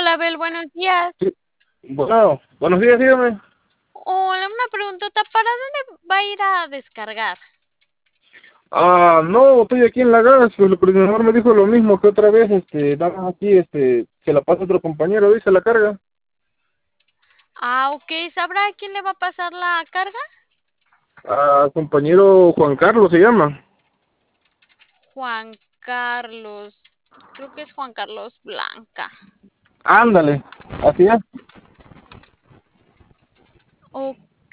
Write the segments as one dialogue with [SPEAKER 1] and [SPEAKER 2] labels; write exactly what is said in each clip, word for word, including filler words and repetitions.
[SPEAKER 1] Hola, Bel, buenos días.
[SPEAKER 2] Sí, bueno, buenos días, dígame.
[SPEAKER 1] Hola, una preguntota. ¿Para dónde va a ir a descargar?
[SPEAKER 2] Ah, no, estoy aquí en la gas, el coordinador me dijo lo mismo que otra vez, este, damos aquí, este, se la pasa a otro compañero, dice la carga.
[SPEAKER 1] Ah, ok. ¿Sabrá a quién le va a pasar la carga?
[SPEAKER 2] Ah, compañero Juan Carlos se llama.
[SPEAKER 1] Juan Carlos. Creo que es Juan Carlos Blanca.
[SPEAKER 2] Ándale, así es.
[SPEAKER 1] Ok.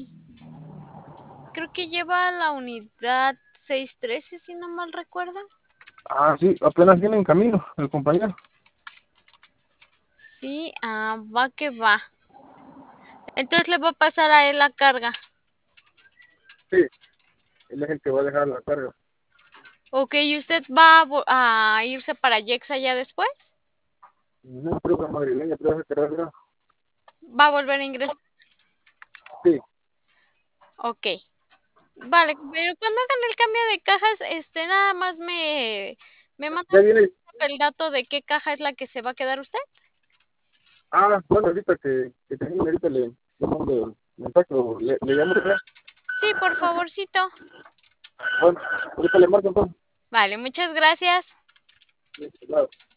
[SPEAKER 1] Creo que lleva la unidad seiscientos trece, si no mal recuerdo.
[SPEAKER 2] Ah, sí, apenas viene en camino el compañero.
[SPEAKER 1] Sí, ah, va que va. Entonces le va a pasar a él la carga.
[SPEAKER 2] Sí, él es el que va a dejar la carga.
[SPEAKER 1] Ok, ¿y usted va a, vo- a irse para Yexa ya después?
[SPEAKER 2] No creo que madrileña, pero es carga.
[SPEAKER 1] ¿Va a volver a ingresar?
[SPEAKER 2] Sí,
[SPEAKER 1] Ok. Vale, pero cuando hagan el cambio de cajas, este, nada más me, me mandan
[SPEAKER 2] ya viene.
[SPEAKER 1] el dato de qué caja es la que se va a quedar usted.
[SPEAKER 2] Ah, bueno, ahorita que, que termine, ahorita le, le mando el mensaje, o le, le llamo.
[SPEAKER 1] Sí, por favorcito.
[SPEAKER 2] Bueno, ahorita le marco entonces.
[SPEAKER 1] Vale, muchas gracias.
[SPEAKER 2] Sí, claro.